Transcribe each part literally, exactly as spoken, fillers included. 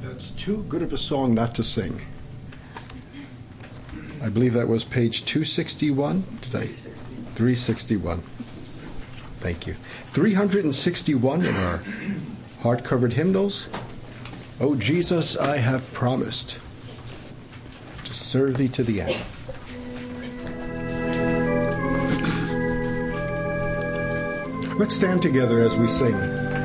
That's too good of a song not to sing. I believe that was page two sixty-one. Did I? three sixty-one. Thank you. three hundred sixty-one in our hard-covered hymnals. Oh, Jesus, I have promised to serve thee to the end. Let's stand together as we sing.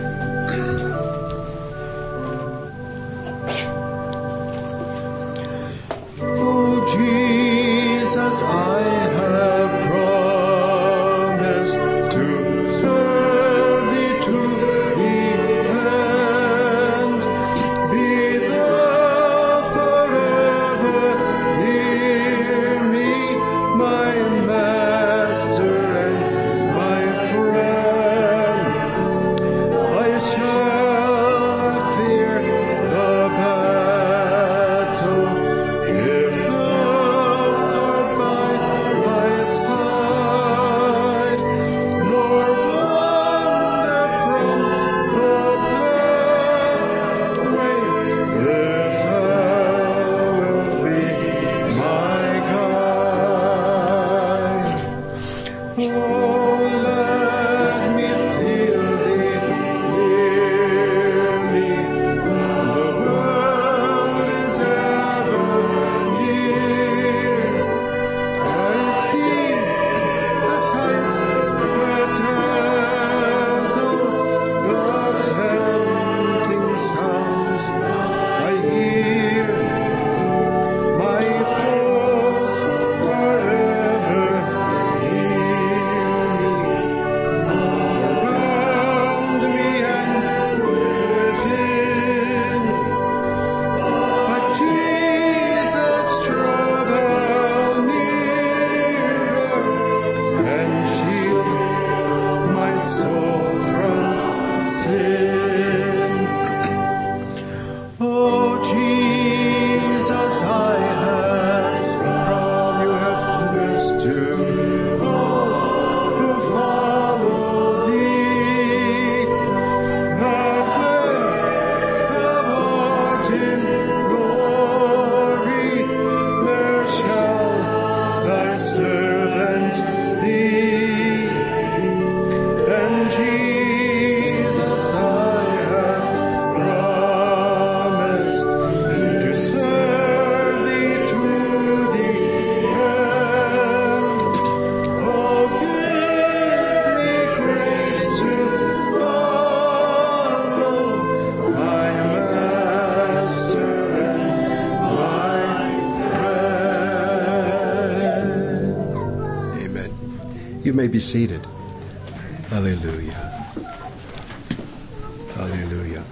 Oh, Jesus, I have promised to serve thee to the end. Be thou forever near me, my Master and my friend. I shall not fear the battle if thou art by my side, nor wander from the pathway if thou wilt be my guide. Oh, let me feel thee near me. The world is ever near. I see the sights that dazzle, the tempting sounds I hear. My foes forever near me, around me and within. But Jesus, draw thou nearer and shield my soul from sin. Oh, Jesus, I have promised, you have promised to all who follow thee, that when thou art in glory, there shall thy servant be. And Jesus, I have promised to serve thee to the end. Oh, give me grace to follow my Master and my friend. Amen. You may be seated. Hallelujah. Hallelujah.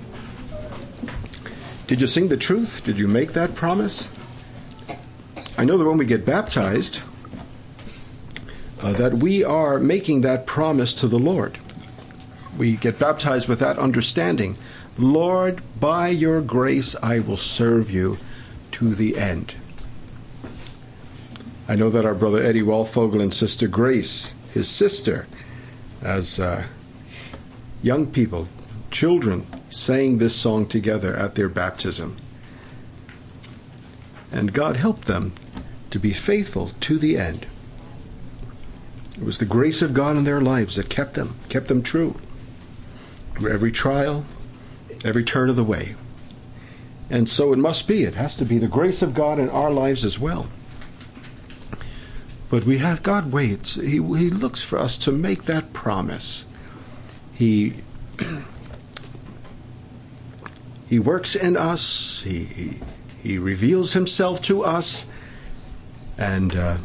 Did you sing the truth? Did you make that promise? I know that when we get baptized, uh, that we are making that promise to the Lord. We get baptized with that understanding. Lord, by your grace, I will serve you to the end. I know that our brother Eddie Walfogel and sister Grace, his sister, as uh, young people, children, sang this song together at their baptism. And God helped them to be faithful to the end. It was the grace of God in their lives that kept them, kept them true through every trial, every turn of the way. And so it must be. It has to be the grace of God in our lives as well. But we have, God waits. He, he looks for us to make that promise. He He works in us. He he, he reveals himself to us, and uh,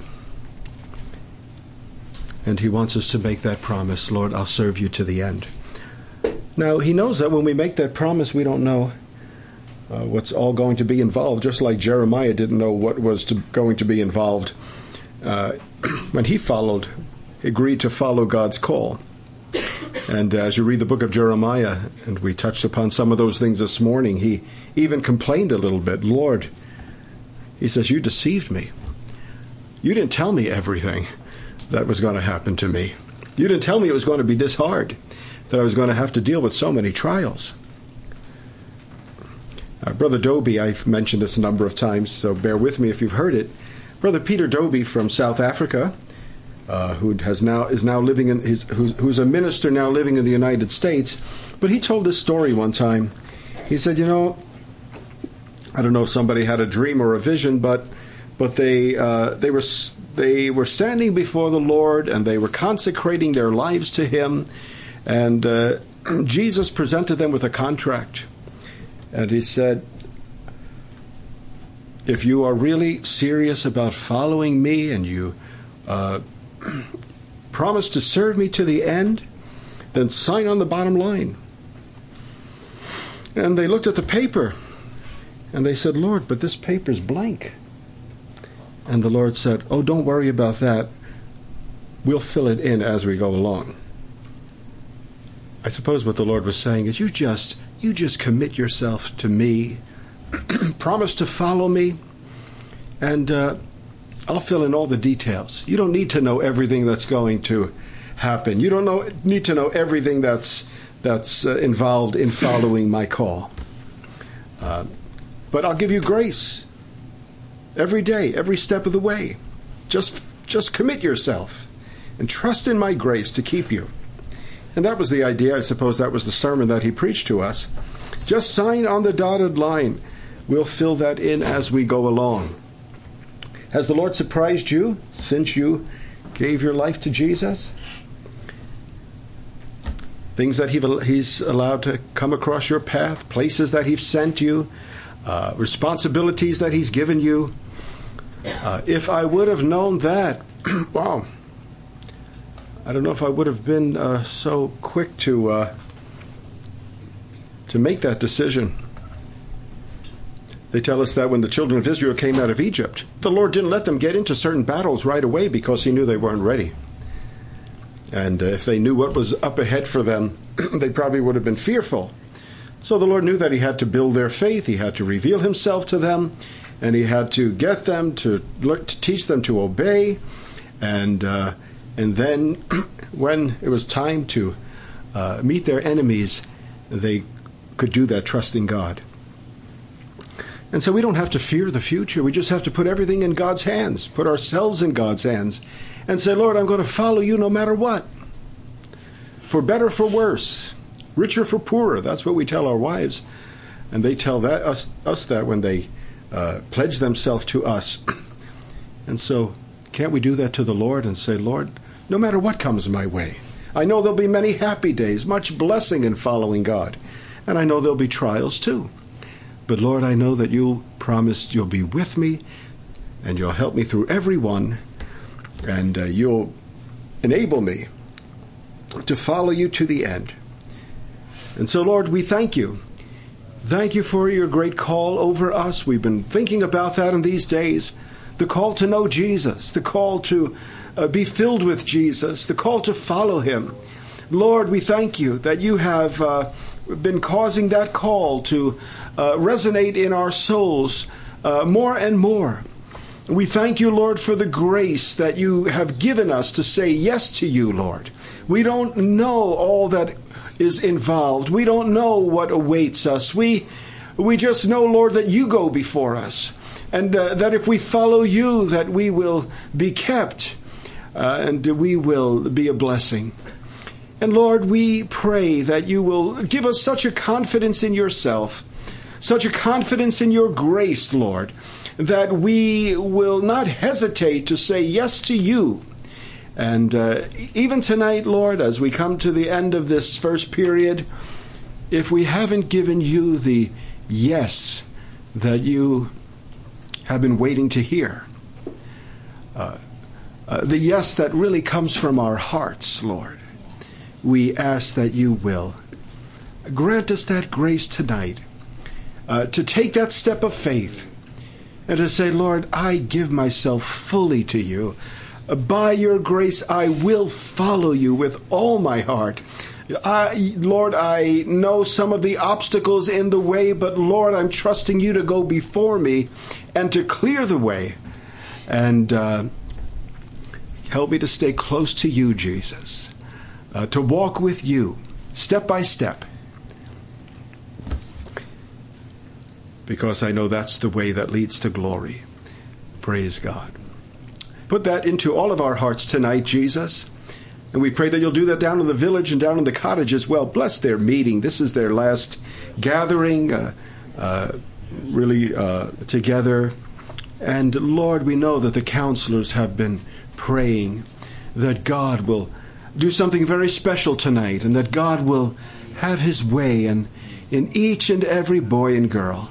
and he wants us to make that promise. Lord, I'll serve you to the end. Now, he knows that when we make that promise, we don't know uh, what's all going to be involved. Just like Jeremiah didn't know what was to, going to be involved uh, when he followed, agreed to follow God's call. And as you read the book of Jeremiah, and we touched upon some of those things this morning, he even complained a little bit. Lord, he says, you deceived me. You didn't tell me everything that was going to happen to me. You didn't tell me it was going to be this hard, that I was going to have to deal with so many trials. Uh, Brother Doby, I've mentioned this a number of times, so bear with me if you've heard it. Brother Peter Doby from South Africa, uh, who has now is now living in his who's, who's a minister now living in the United States, but he told this story one time. He said, you know, I don't know if somebody had a dream or a vision, but but they uh, they were they were standing before the Lord and they were consecrating their lives to Him, and uh, Jesus presented them with a contract. And he said, if you are really serious about following me and you uh, promise to serve me to the end, then sign on the bottom line. And they looked at the paper and they said, Lord, but this paper's blank. And the Lord said, oh, don't worry about that. We'll fill it in as we go along. I suppose what the Lord was saying is, you just you just commit yourself to me, promise to follow me, and uh, I'll fill in all the details. You don't need to know everything that's going to happen. You don't know, need to know everything that's that's uh, involved in following my call. Uh, but I'll give you grace every day, every step of the way. Just just commit yourself and trust in my grace to keep you. And that was the idea. I suppose that was the sermon that he preached to us. Just sign on the dotted line. We'll fill that in as we go along. Has the Lord surprised you since you gave your life to Jesus? Things that He's allowed to come across your path, places that He's sent you, uh, responsibilities that He's given you. Uh, if I would have known that, wow. I don't know if I would have been uh, so quick to uh, to make that decision. They tell us that when the children of Israel came out of Egypt, the Lord didn't let them get into certain battles right away because He knew they weren't ready. And uh, if they knew what was up ahead for them, they probably would have been fearful. So the Lord knew that He had to build their faith. He had to reveal Himself to them, and He had to get them to, look, to teach them to obey, and uh, And then when it was time to uh, meet their enemies, they could do that trusting God. And so we don't have to fear the future. We just have to put everything in God's hands, put ourselves in God's hands, and say, Lord, I'm going to follow you no matter what. For better, for worse, richer, for poorer. That's what we tell our wives. And they tell that us, us that when they uh, pledge themselves to us. And so can't we do that to the Lord and say, Lord, no matter what comes my way, I know there'll be many happy days, much blessing in following God. And I know there'll be trials too. But Lord, I know that you promised you'll be with me and you'll help me through every one. And uh, you'll enable me to follow you to the end. And so, Lord, we thank you. Thank you for your great call over us. We've been thinking about that in these days. The call to know Jesus, the call to uh, be filled with Jesus, the call to follow Him. Lord, we thank you that you have uh, been causing that call to uh, resonate in our souls uh, more and more. We thank you, Lord, for the grace that you have given us to say yes to you, Lord. We don't know all that is involved. We don't know what awaits us. We, we just know, Lord, that you go before us. And uh, that if we follow you, that we will be kept uh, and we will be a blessing. And Lord, we pray that you will give us such a confidence in yourself, such a confidence in your grace, Lord, that we will not hesitate to say yes to you. And uh, even tonight, Lord, as we come to the end of this first period, if we haven't given you the yes that you have been waiting to hear, uh, uh, the yes that really comes from our hearts, Lord, we ask that you will grant us that grace tonight uh, to take that step of faith and to say, Lord, I give myself fully to you. Uh, by your grace, I will follow you with all my heart. I, Lord, I know some of the obstacles in the way, but Lord, I'm trusting you to go before me and to clear the way. And uh, help me to stay close to you, Jesus, uh, to walk with you step by step. because I know that's the way that leads to glory. Praise God. Put that into all of our hearts tonight, Jesus. And we pray that you'll do that down in the village and down in the cottage as well. Bless their meeting. This is their last gathering, uh, uh, really uh, together. And Lord, we know that the counselors have been praying that God will do something very special tonight, and that God will have his way in, in each and every boy and girl.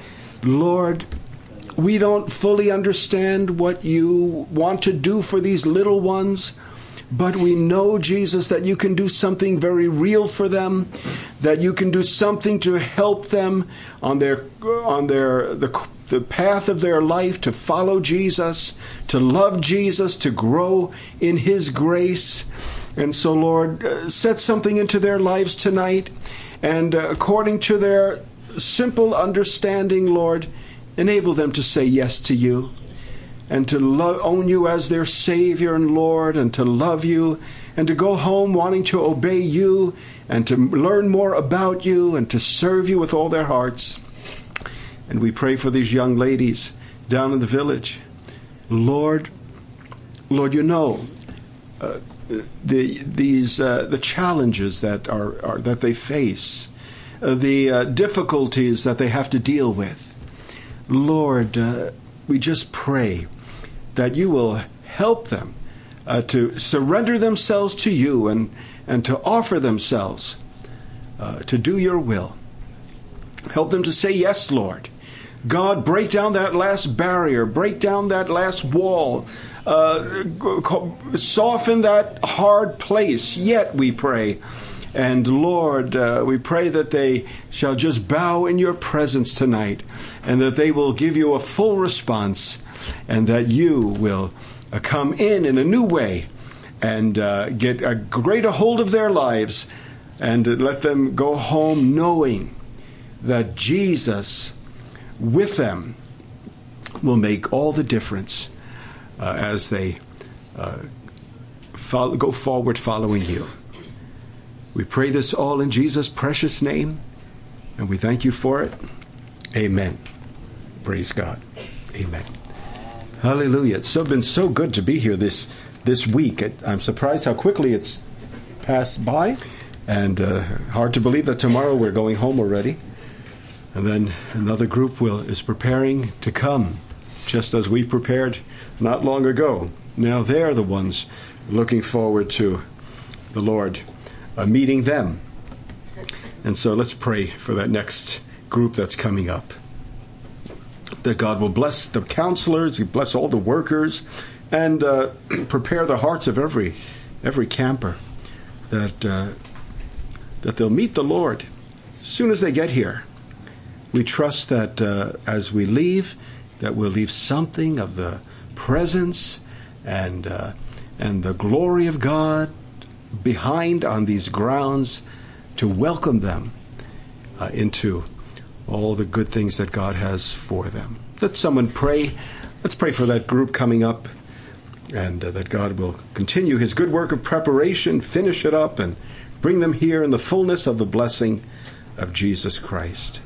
Lord, we don't fully understand what you want to do for these little ones, but we know, Jesus, that you can do something very real for them, that you can do something to help them on their on their the, the path of their life, to follow Jesus, to love Jesus, to grow in his grace. And so, Lord, uh, set something into their lives tonight, and uh, according to their simple understanding, Lord, enable them to say yes to you, and to lo- own you as their Savior and Lord, and to love you, and to go home wanting to obey you, and to learn more about you, and to serve you with all their hearts. And we pray for these young ladies down in the village. Lord, Lord, you know uh, the these uh, the challenges that are, are that they face, uh, the uh, difficulties that they have to deal with. Lord, uh, we just pray that you will help them uh, to surrender themselves to you, and, and to offer themselves uh, to do your will. Help them to say yes, Lord. God, break down that last barrier, break down that last wall, uh, soften that hard place yet, we pray. And Lord, uh, we pray that they shall just bow in your presence tonight, and that they will give you a full response, and that you will uh, come in in a new way and uh, get a greater hold of their lives, and uh, let them go home knowing that Jesus with them will make all the difference uh, as they uh, follow, go forward following you. We pray this all in Jesus' precious name, and we thank you for it. Amen. Praise God. Amen. Hallelujah. It's so been so good to be here this this week. It, I'm surprised how quickly it's passed by, and uh, hard to believe that tomorrow we're going home already. And then another group will is preparing to come, just as we prepared not long ago. Now they're the ones looking forward to the Lord uh, meeting them. And so let's pray for that next group that's coming up. That God will bless the counselors, bless all the workers, and uh, prepare the hearts of every every camper, that uh, that they'll meet the Lord as soon as they get here. We trust that uh, as we leave, that we'll leave something of the presence and uh, and the glory of God behind on these grounds, to welcome them uh, into all the good things that God has for them. Let someone pray. Let's pray for that group coming up, and uh, that God will continue his good work of preparation, finish it up, and bring them here in the fullness of the blessing of Jesus Christ.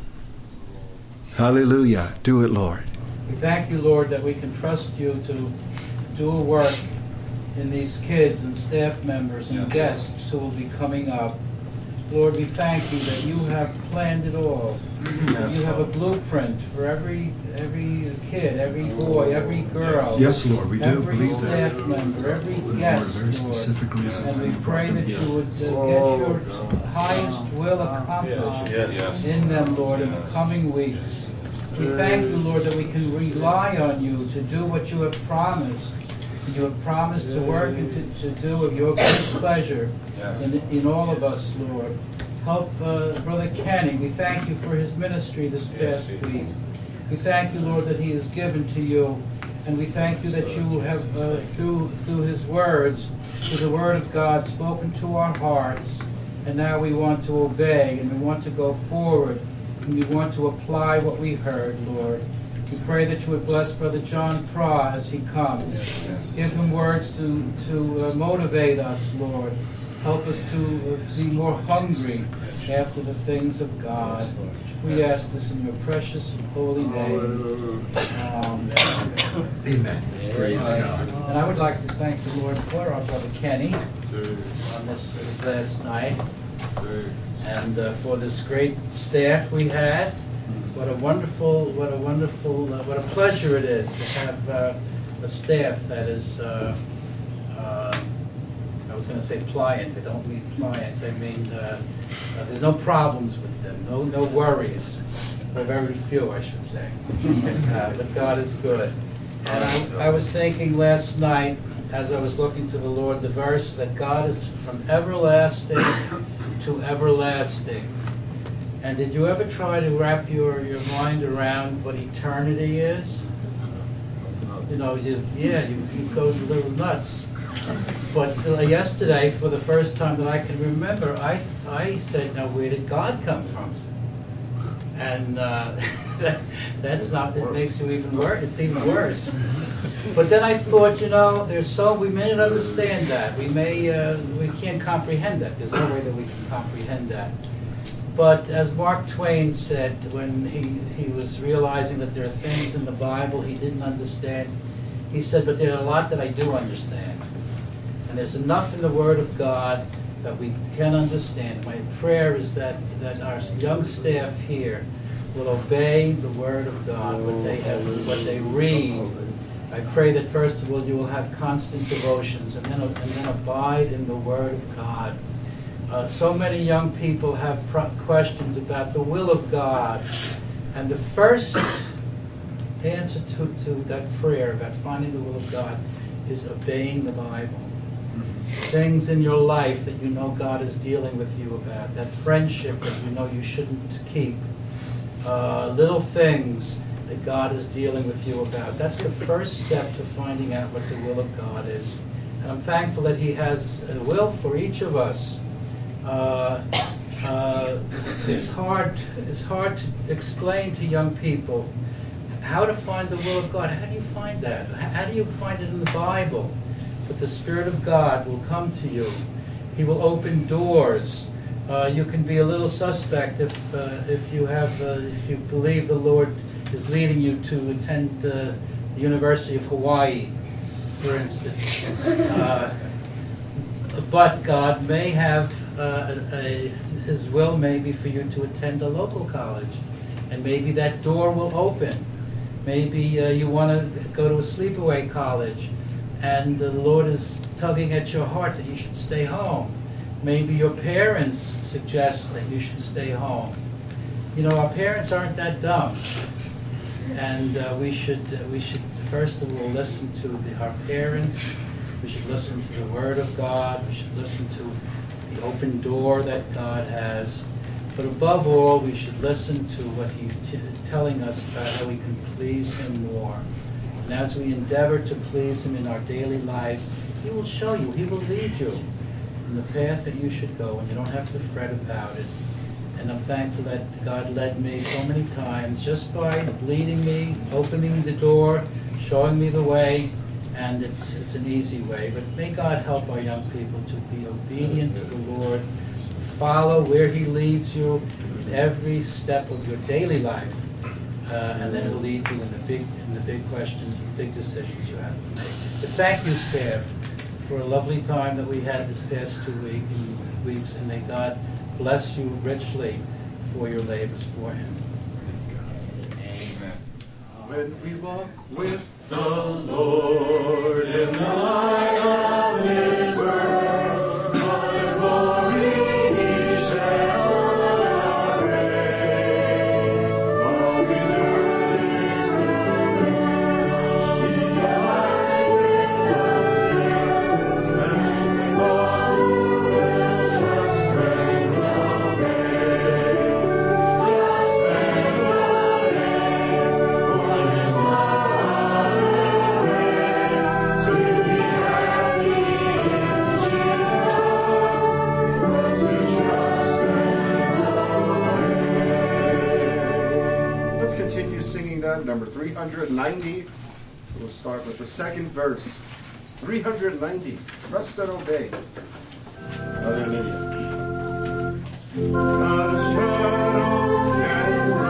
Hallelujah. Do it, Lord. We thank you, Lord, that we can trust you to do a work in these kids and staff members and yes. guests who will be coming up. Lord, we thank you that you have planned it all. Yes, you have a blueprint for every every kid, every boy, every girl. Yes, Lord, we do every believe staff that. member, every guest, Lord, very specific Lord. reasons. And we pray that you would uh, get your highest will accomplished yes, yes. in them, Lord, in the coming weeks. We thank you, Lord, that we can rely on you to do what you have promised. You have promised to work and to, to do of your great pleasure yes. in, in all of us, Lord. Help uh, Brother Kenny. We thank you for his ministry this past week. We thank you, Lord, that he is given to you. And we thank you that you have, uh, through, through his words, through the word of God, spoken to our hearts. And now we want to obey, and we want to go forward, and we want to apply what we heard, Lord. We pray that you would bless Brother John Pra as he comes. Yes, yes. Give him words to, to uh, motivate us, Lord. Help us to uh, be more hungry after the things of God. We ask this in your precious and holy name. Amen. Amen. Praise God. And I would like to thank the Lord for our brother Kenny on this his last night, and uh, for this great staff we had. What a wonderful, what a wonderful, uh, what a pleasure it is to have uh, a staff that is. Uh, uh, I was going to say pliant. I don't mean pliant. I mean uh, uh, there's no problems with them. No, no worries. Or very few, I should say. Uh, but God is good. And I, I was thinking last night, as I was looking to the Lord, the verse that God is from everlasting to everlasting. And did you ever try to wrap your, your mind around what eternity is? You know, you, yeah, you, you go a little nuts. But uh, yesterday, for the first time that I can remember, I, I said, now where did God come from? And uh, that's not, it makes you even worse, it's even worse. But then I thought, you know, there's so, we may not understand that. We may, uh, we can't comprehend that. There's no way that we can comprehend that. But as Mark Twain said, when he, he was realizing that there are things in the Bible he didn't understand, he said, but there are a lot that I do understand. And there's enough in the Word of God that we can understand. My prayer is that, that our young staff here will obey the Word of God, what they have, what they read. I pray that first of all you will have constant devotions, and then, and then abide in the Word of God. Uh, so many young people have pro- questions about the will of God, and the first answer to, to that prayer about finding the will of God is obeying the Bible. Things in your life that you know God is dealing with you about, that friendship that you know you shouldn't keep, uh, little things that God is dealing with you about. That's the first step to finding out what the will of God is. And I'm thankful that He has a will for each of us. Uh, uh, it's hard. It's hard to explain to young people how to find the will of God. How do you find that? How do you find it in the Bible? But the Spirit of God will come to you. He will open doors. Uh, you can be a little suspect if uh, if you have uh, if you believe the Lord is leading you to attend uh, the University of Hawaii, for instance. Uh, but God may have uh, a, a, His will may be for you to attend a local college, and maybe that door will open. Maybe uh, you want to go to a sleepaway college, and the Lord is tugging at your heart that you should stay home. Maybe your parents suggest that you should stay home. You know, our parents aren't that dumb, and uh, we should uh, we should first of all listen to the, our parents. We should listen to the Word of God. We should listen to the open door that God has. But above all, we should listen to what He's t- telling us about how we can please Him more. And as we endeavor to please Him in our daily lives, He will show you, He will lead you in the path that you should go, and you don't have to fret about it. And I'm thankful that God led me so many times just by leading me, opening the door, showing me the way, and it's it's an easy way. But may God help our young people to be obedient to the Lord, to follow where He leads you in every step of your daily life. Uh, and then He'll lead you in the big, in the big questions and big decisions you have to make. But thank you, staff, for a lovely time that we had this past two week, weeks, and may God bless you richly for your labors for Him. Amen. When we walk with the Lord in the light of His word, what a glory He sheds on our way. While we learn His word, He abides with us here, and all who will trust and obey, trust and obey, for His love to be happy in Jesus, was to trust and obey. Let's continue singing that, number three hundred ninety. We'll start with the second verse. three hundred ninety, Trust and Obey. Hallelujah. Not a shadow can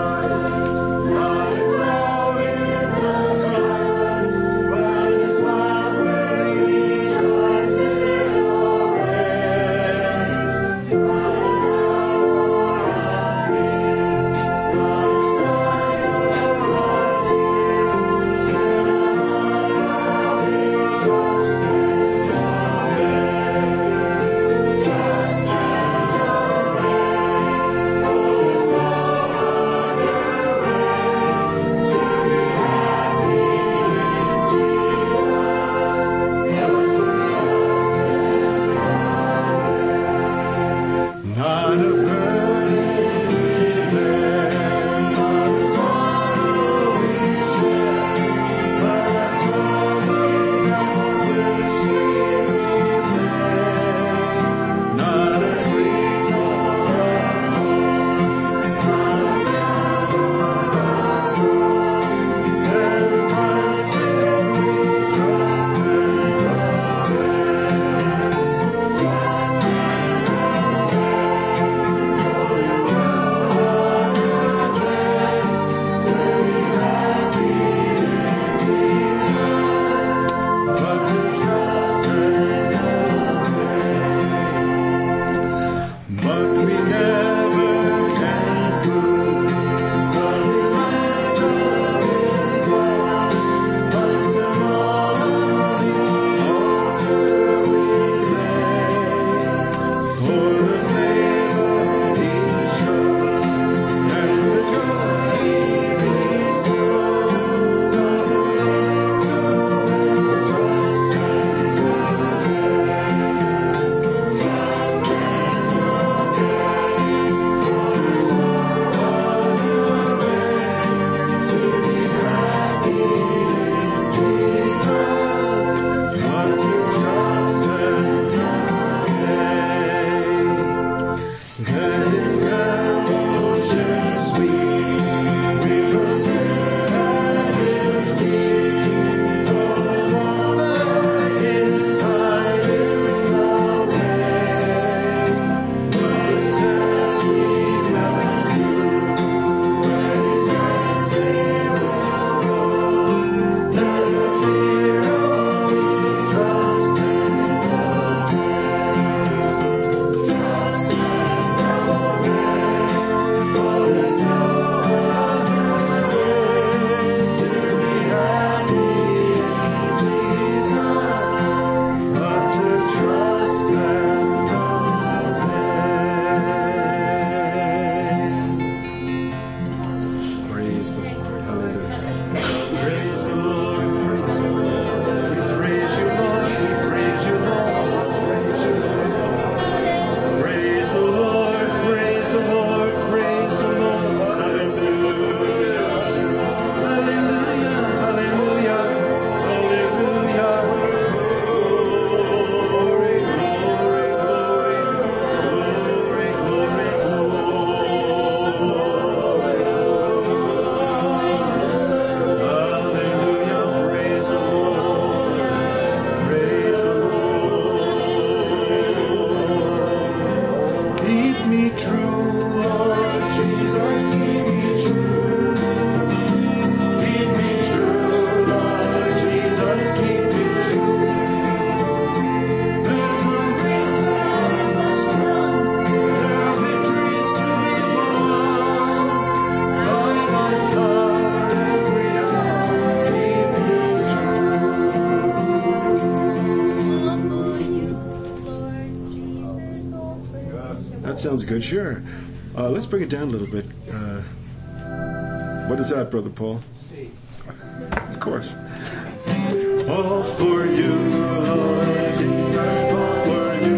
sounds good. Sure. Uh, let's bring it down a little bit. Uh, what is that, Brother Paul? C. Of course. All for you, Lord Jesus, all for you.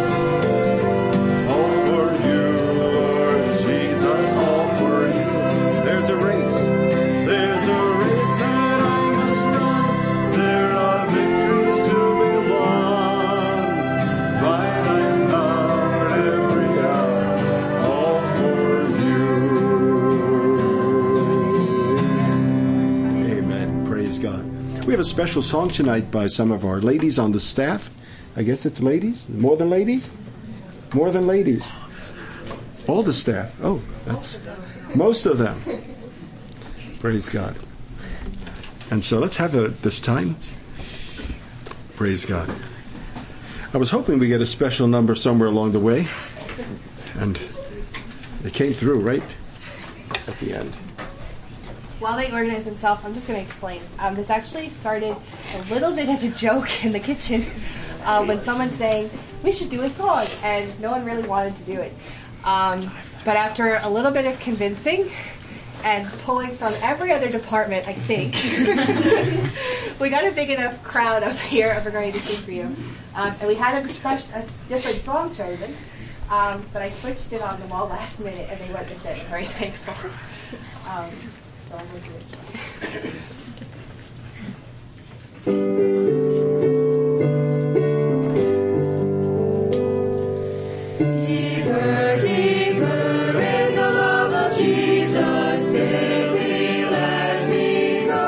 All for you, Lord Jesus, all for you. There's a race. There's a race that I must run. There are victories to be won. Right and hour, every hour, all for you. Amen. Praise God. We have a special song tonight by some of our ladies on the staff. I guess it's ladies? More than ladies? More than ladies. All the staff. Oh, that's most of them. Praise God. And so let's have it at this time. Praise God. I was hoping we get a special number somewhere along the way. And it came through right at the end. While they organize themselves, I'm just going to explain. Um, this actually started a little bit as a joke in the kitchen uh, when someone saying, we should do a song, and no one really wanted to do it. Um, but after a little bit of convincing and pulling from every other department, I think, we got a big enough crowd up here of Regarding to Sing for You. Um, and we had a, special, a different song chosen, um, but I switched it on them all last minute, and they went to say, very thankful. Um, So I'm going to do it. Deeper, deeper in the love of Jesus, daily let me go.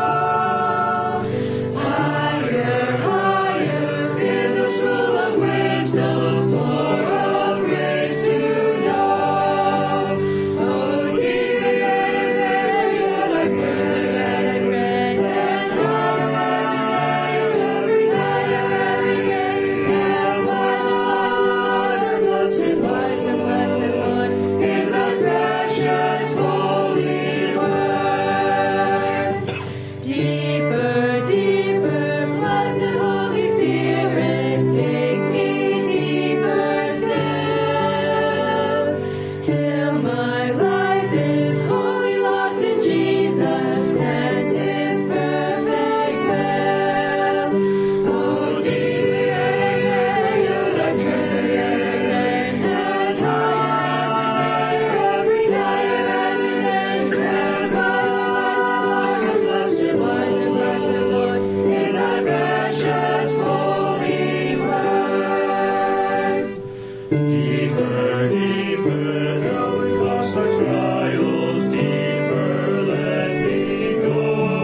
Higher, higher in the school of wisdom, more of grace to know. Oh, deeper, yet I turn and read and higher every day, every day, and wise and blessed, wise and blessed Lord, in that precious holy word. Deeper, deeper, blessed Holy Spirit, take me deeper still, till my life is wholly lost in Jesus and His perfect will. Oh, deeper, yet I turn and higher every day, every day, and wise and blessed, wise and blessed Lord, in that precious holy word. Deeper, deeper, though we cross our trials, deeper let me go.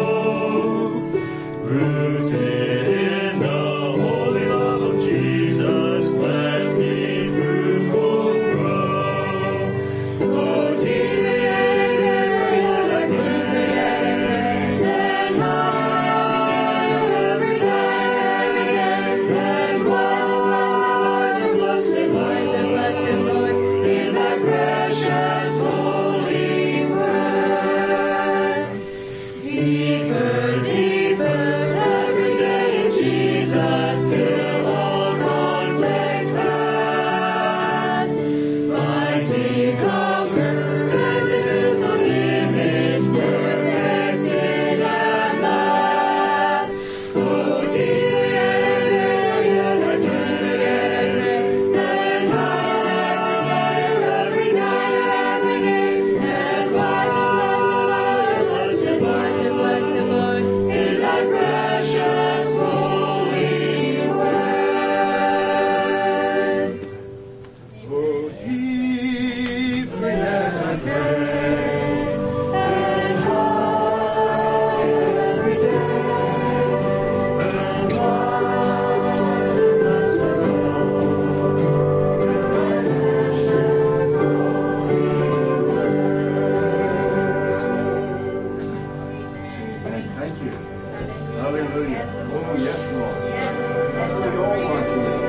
Rooted in the holy love of Jesus, let me fruitful grow. Oh, deeper, yet I turn and higher every day, every day, and wise and blessed, wise and blessed Lord, in that precious holy word. Deeper, deeper, every day in Jesus, till all conflicts pass. Fighting, conquer, and the beautiful image perfected at last. Oh, dear, yet I turn and higher every day, every day, and wise, blessed, wise and blessed Lord, in that precious holy word. Oh, deeper yet I pray, and higher every day, and wise and blessed Lord, in that precious holy word. Thank you. Hallelujah. Oh, yes, Lord. Yes. We all want to.